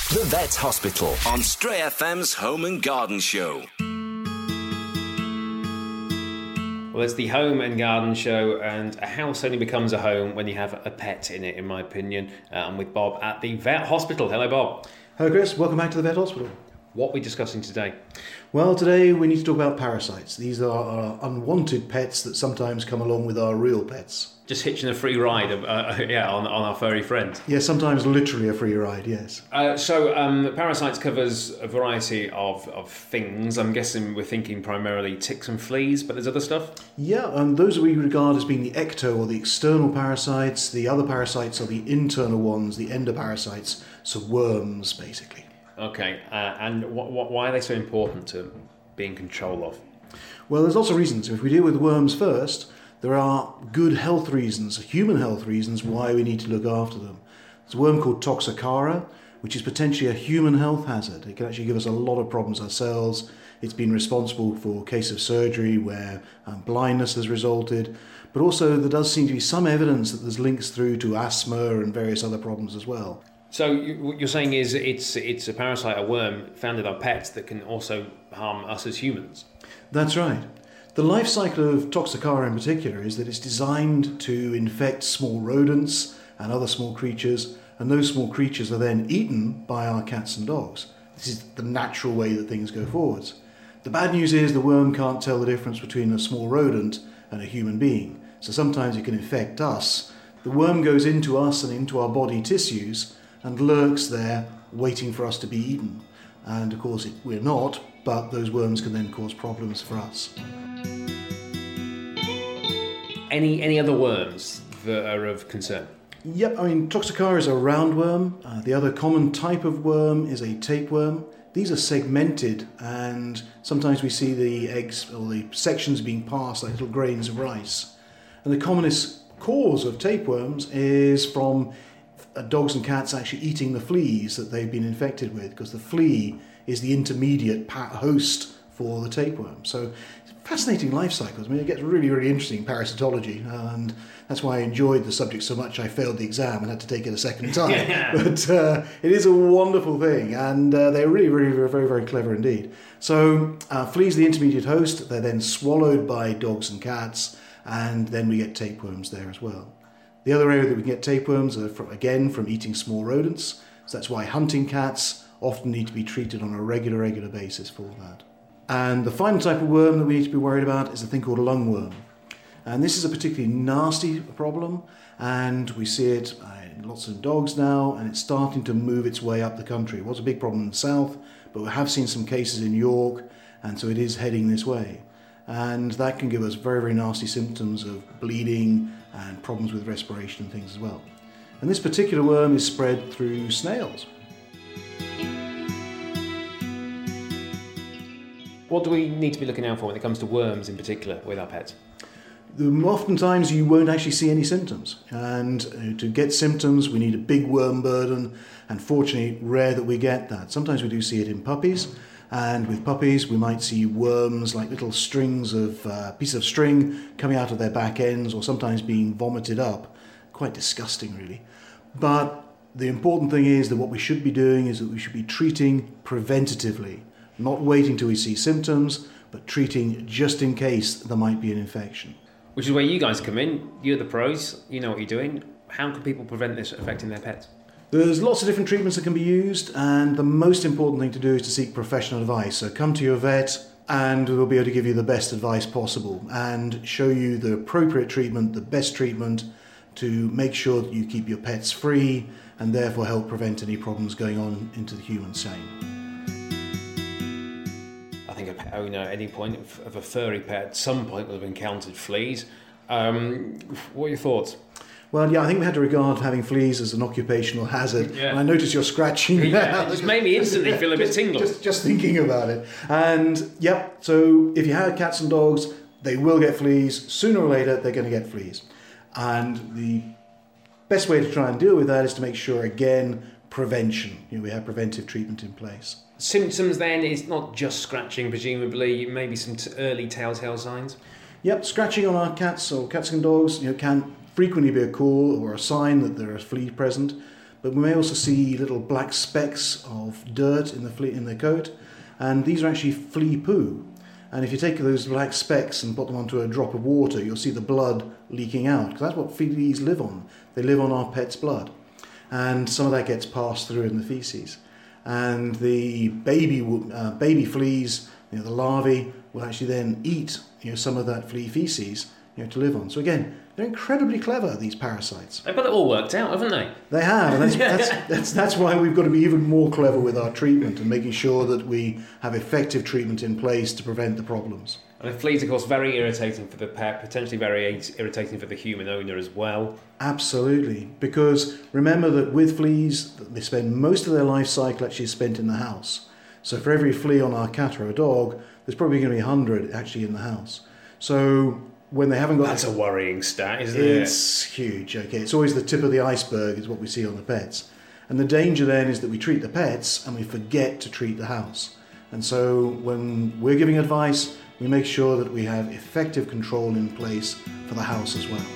The Vet Hospital on Stray FM's Home and Garden Show. Well, it's the Home and Garden Show, and a house only becomes a home when you have a pet in it, in my opinion. I'm with Bob at the Vet Hospital. Hello, Bob. Hello, Chris. Welcome back to the Vet Hospital. What are we discussing today? Well, today we need to talk about parasites. These are our unwanted pets that sometimes come along with our real pets. Just hitching a free ride, on our furry friends. Yes, sometimes literally a free ride, yes. Parasites covers a variety of things. I'm guessing we're thinking primarily ticks and fleas, but there's other stuff? Yeah, those we regard as being the ecto or the external parasites. The other parasites are the internal ones, the endoparasites, so worms, basically. Okay, and why are they so important to be in control of? Well, there's lots of reasons. If we deal with worms first, there are good health reasons, human health reasons, why we need to look after them. There's a worm called Toxocara, which is potentially a human health hazard. It can actually give us a lot of problems ourselves. It's been responsible for a case of surgery where blindness has resulted. But also there does seem to be some evidence that there's links through to asthma and various other problems as well. So what you're saying is it's a parasite, a worm, found in our pets that can also harm us as humans? That's right. The life cycle of Toxocara in particular is that it's designed to infect small rodents and other small creatures, and those small creatures are then eaten by our cats and dogs. This is the natural way that things go forwards. The bad news is the worm can't tell the difference between a small rodent and a human being, so sometimes it can infect us. The worm goes into us and into our body tissues and lurks there waiting for us to be eaten. And of course we're not, but those worms can then cause problems for us. Any other worms that are of concern? Yep, Toxocara is a roundworm. The other common type of worm is a tapeworm. These are segmented, and sometimes we see the eggs or the sections being passed like little grains of rice. And the commonest cause of tapeworms is from dogs and cats actually eating the fleas that they've been infected with, because the flea is the intermediate host for the tapeworm. So fascinating life cycles. It gets really, really interesting, parasitology, and that's why I enjoyed the subject so much. I failed the exam and had to take it a second time. Yeah. But it is a wonderful thing, and they're really, really, very, very clever indeed. So fleas are the intermediate host. They're then swallowed by dogs and cats, and then we get tapeworms there as well. The other area that we can get tapeworms are from eating small rodents. So that's why hunting cats often need to be treated on a regular basis for that. And the final type of worm that we need to be worried about is a thing called lungworm. And this is a particularly nasty problem, and we see it in lots of dogs now, and it's starting to move its way up the country. It was a big problem in the south, but we have seen some cases in York, and so it is heading this way. And that can give us very, very nasty symptoms of bleeding and problems with respiration and things as well. And this particular worm is spread through snails. What do we need to be looking out for when it comes to worms in particular with our pets? Oftentimes you won't actually see any symptoms, and to get symptoms we need a big worm burden, and fortunately rare that we get that. Sometimes we do see it in puppies, and with puppies we might see worms like little strings of pieces of string coming out of their back ends, or sometimes being vomited up. Quite disgusting really. But the important thing is that what we should be doing is that we should be treating preventatively, not waiting till we see symptoms, but treating just in case there might be an infection. Which is where you guys come in. You're the pros, you know what you're doing. How can people prevent this affecting their pets? There's lots of different treatments that can be used, and the most important thing to do is to seek professional advice. So come to your vet and we'll be able to give you the best advice possible and show you the appropriate treatment, the best treatment, to make sure that you keep your pets free and therefore help prevent any problems going on into the human chain. I think a pet owner at any point of a furry pet at some point will have encountered fleas. What are your thoughts? Well, yeah, I think we had to regard having fleas as an occupational hazard. Yeah. And I notice you're scratching. Yeah, it just made me instantly feel a bit tingle. Just thinking about it. And, yep, so if you have cats and dogs, they will get fleas. Sooner or later, they're going to get fleas. And the best way to try and deal with that is to make sure, again, prevention. We have preventive treatment in place. Symptoms then is not just scratching, presumably, maybe some early telltale signs? Yep, scratching on our cats or cats and dogs can frequently be a call or a sign that there are fleas present. but we may also see little black specks of dirt in the coat, and these are actually flea poo. And if you take those black specks and put them onto a drop of water, you'll see the blood leaking out, because that's what fleas live on. They live on our pet's blood, and some of that gets passed through in the feces. And the baby fleas, the larvae, will actually then eat some of that flea feces to live on. So again, they're incredibly clever, these parasites. They've got it all worked out, haven't they? They have, and that's why we've got to be even more clever with our treatment and making sure that we have effective treatment in place to prevent the problems. And fleas, of course, very irritating for the pet, potentially very irritating for the human owner as well. Absolutely, because remember that with fleas, they spend most of their life cycle actually spent in the house. So for every flea on our cat or a dog, there's probably going to be 100 actually in the house. So when they haven't got... That's a worrying stat, isn't it? It's huge, okay. It's always the tip of the iceberg is what we see on the pets. And the danger then is that we treat the pets and we forget to treat the house. And so when we're giving advice, we make sure that we have effective control in place for the house as well.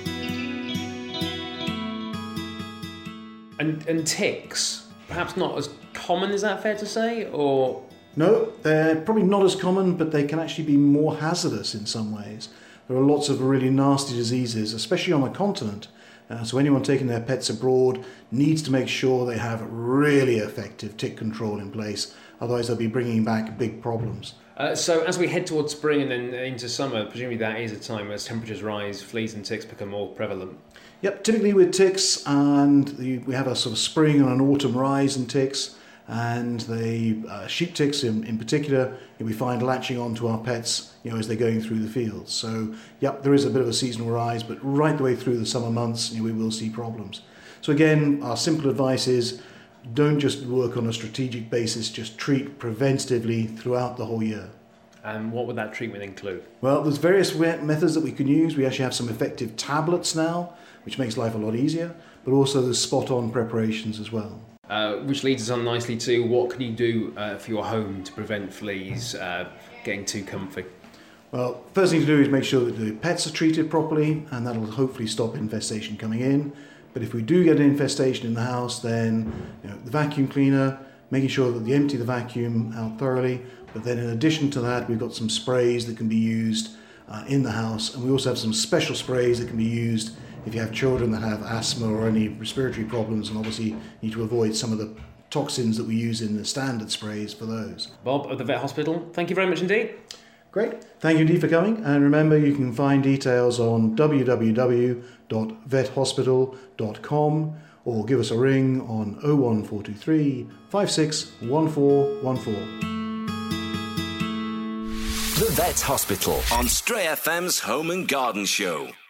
And ticks, perhaps not as common, is that fair to say? Or no, they're probably not as common, but they can actually be more hazardous in some ways. There are lots of really nasty diseases, especially on the continent. So anyone taking their pets abroad needs to make sure they have really effective tick control in place. Otherwise, they'll be bringing back big problems. So as we head towards spring and then into summer, presumably that is a time as temperatures rise, fleas and ticks become more prevalent. Yep, typically with ticks, and we have a sort of spring and an autumn rise in ticks. And the sheep ticks in particular, we find latching onto our pets, as they're going through the fields. So, yep, there is a bit of a seasonal rise, but right the way through the summer months, we will see problems. So again, our simple advice is don't just work on a strategic basis, just treat preventatively throughout the whole year. And what would that treatment include? Well, there's various methods that we can use. We actually have some effective tablets now, which makes life a lot easier, but also there's spot-on preparations as well. Which leads us on nicely to what can you do for your home to prevent fleas getting too comfy? Well, first thing to do is make sure that the pets are treated properly, and that'll hopefully stop infestation coming in. But if we do get an infestation in the house, then the vacuum cleaner, making sure that we empty the vacuum out thoroughly. But then in addition to that, we've got some sprays that can be used in the house, and we also have some special sprays that can be used if you have children that have asthma or any respiratory problems, and obviously need to avoid some of the toxins that we use in the standard sprays for those. Bob of the Vet Hospital, thank you very much indeed. Great. Thank you indeed for coming. And remember, you can find details on www.vethospital.com or give us a ring on 01423 561414. The Vet Hospital on Stray FM's Home and Garden Show.